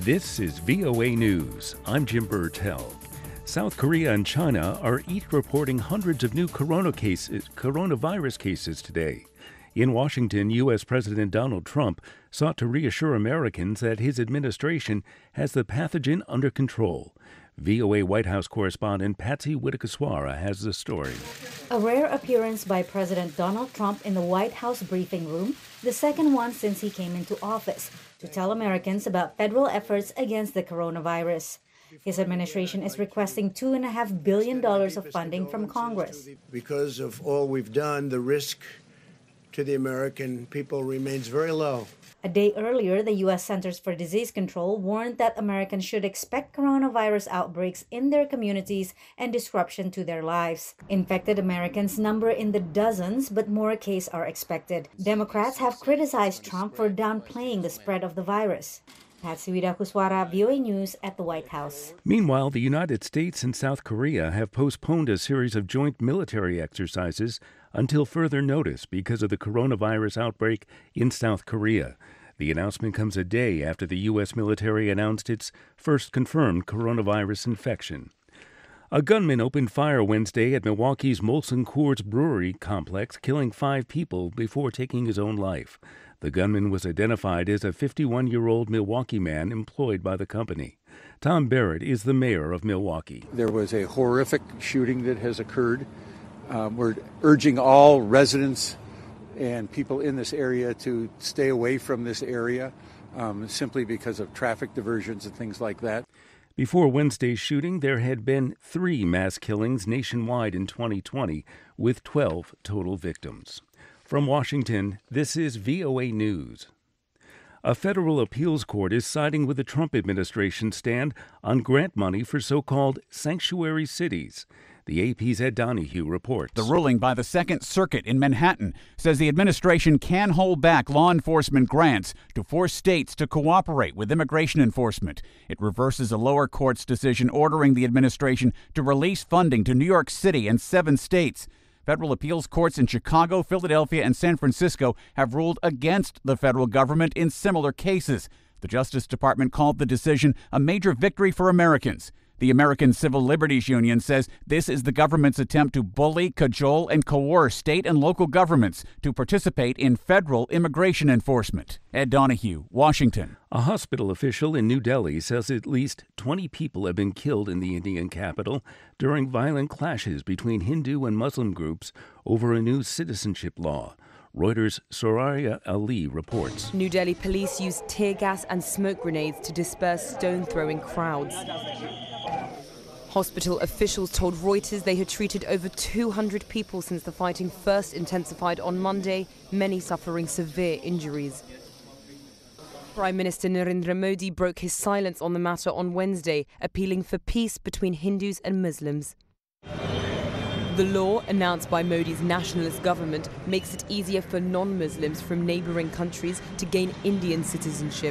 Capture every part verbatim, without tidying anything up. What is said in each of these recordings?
This is V O A News. I'm Jim Burtell. South Korea and China are each reporting hundreds of new corona cases, coronavirus cases today. In Washington, U S. President Donald Trump sought to reassure Americans that his administration has the pathogen under control. V O A White House correspondent Patsy Widakuswara has the story. A rare appearance by President Donald Trump in the White House briefing room, the second one since he came into office, to tell Americans about federal efforts against the coronavirus. His administration is requesting two point five billion dollars of funding from Congress. Because of all we've done, the risk to the American people remains very low. A day earlier, the U S. Centers for Disease Control warned that Americans should expect coronavirus outbreaks in their communities and disruption to their lives. Infected Americans number in the dozens, but more cases are expected. Democrats have criticized Trump for downplaying the spread of the virus. Patsy Widakuswara, V O A News at the White House. Meanwhile, the United States and South Korea have postponed a series of joint military exercises until further notice because of the coronavirus outbreak in South Korea. The announcement comes a day after the U S military announced its first confirmed coronavirus infection. A gunman opened fire Wednesday at Milwaukee's Molson Coors Brewery complex, killing five people before taking his own life. The gunman was identified as a fifty-one-year-old Milwaukee man employed by the company. Tom Barrett is the mayor of Milwaukee. There was a horrific shooting that has occurred. Um, we're urging all residents and people in this area to stay away from this area um, simply because of traffic diversions and things like that. Before Wednesday's shooting, there had been three mass killings nationwide in twenty twenty, with twelve total victims. From Washington, this is V O A News. A federal appeals court is siding with the Trump administration's stand on grant money for so-called sanctuary cities. The A P's Ed Donahue reports. The ruling by the Second Circuit in Manhattan says the administration can hold back law enforcement grants to force states to cooperate with immigration enforcement. It reverses a lower court's decision ordering the administration to release funding to New York City and seven states. Federal appeals courts in Chicago, Philadelphia, and San Francisco have ruled against the federal government in similar cases. The Justice Department called the decision a major victory for Americans. The American Civil Liberties Union says this is the government's attempt to bully, cajole, and coerce state and local governments to participate in federal immigration enforcement. Ed Donahue, Washington. A hospital official in New Delhi says at least twenty people have been killed in the Indian capital during violent clashes between Hindu and Muslim groups over a new citizenship law. Reuters' Soraya Ali reports. New Delhi police used tear gas and smoke grenades to disperse stone-throwing crowds. Hospital officials told Reuters they had treated over two hundred people since the fighting first intensified on Monday, many suffering severe injuries. Prime Minister Narendra Modi broke his silence on the matter on Wednesday, appealing for peace between Hindus and Muslims. The law, announced by Modi's nationalist government, makes it easier for non-Muslims from neighbouring countries to gain Indian citizenship.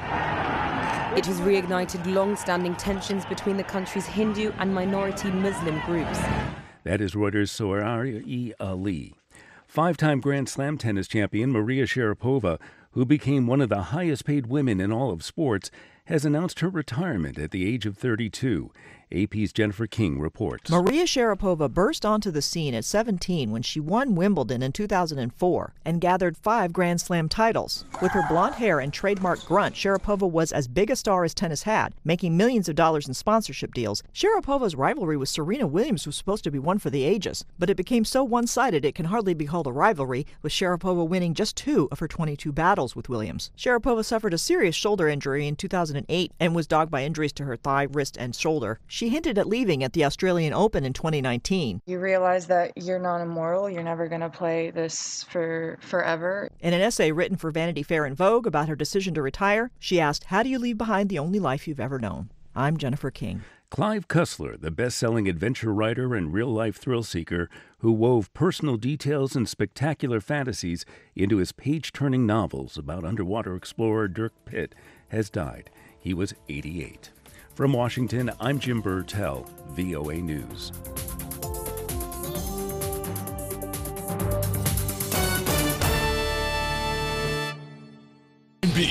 It has reignited long-standing tensions between the country's Hindu and minority Muslim groups. That is Reuters' Soraya Ali. Five-time Grand Slam tennis champion Maria Sharapova, who became one of the highest-paid women in all of sports, has announced her retirement at the age of thirty-two. A P's Jennifer King reports. Maria Sharapova burst onto the scene at seventeen when she won Wimbledon in two thousand four and gathered five Grand Slam titles. With her blonde hair and trademark grunt, Sharapova was as big a star as tennis had, making millions of dollars in sponsorship deals. Sharapova's rivalry with Serena Williams was supposed to be one for the ages, but it became so one-sided it can hardly be called a rivalry, with Sharapova winning just two of her twenty-two battles with Williams. Sharapova suffered a serious shoulder injury in two thousand eight and was dogged by injuries to her thigh, wrist, and shoulder. She hinted at leaving at the Australian Open in twenty nineteen. You realize that you're not immortal. You're never going to play this for forever. In an essay written for Vanity Fair and Vogue about her decision to retire, she asked, "How do you leave behind the only life you've ever known?" I'm Jennifer King. Clive Cussler, the best-selling adventure writer and real-life thrill-seeker who wove personal details and spectacular fantasies into his page-turning novels about underwater explorer Dirk Pitt, has died. He was eighty-eight. From Washington, I'm Jim Burtell, V O A News. B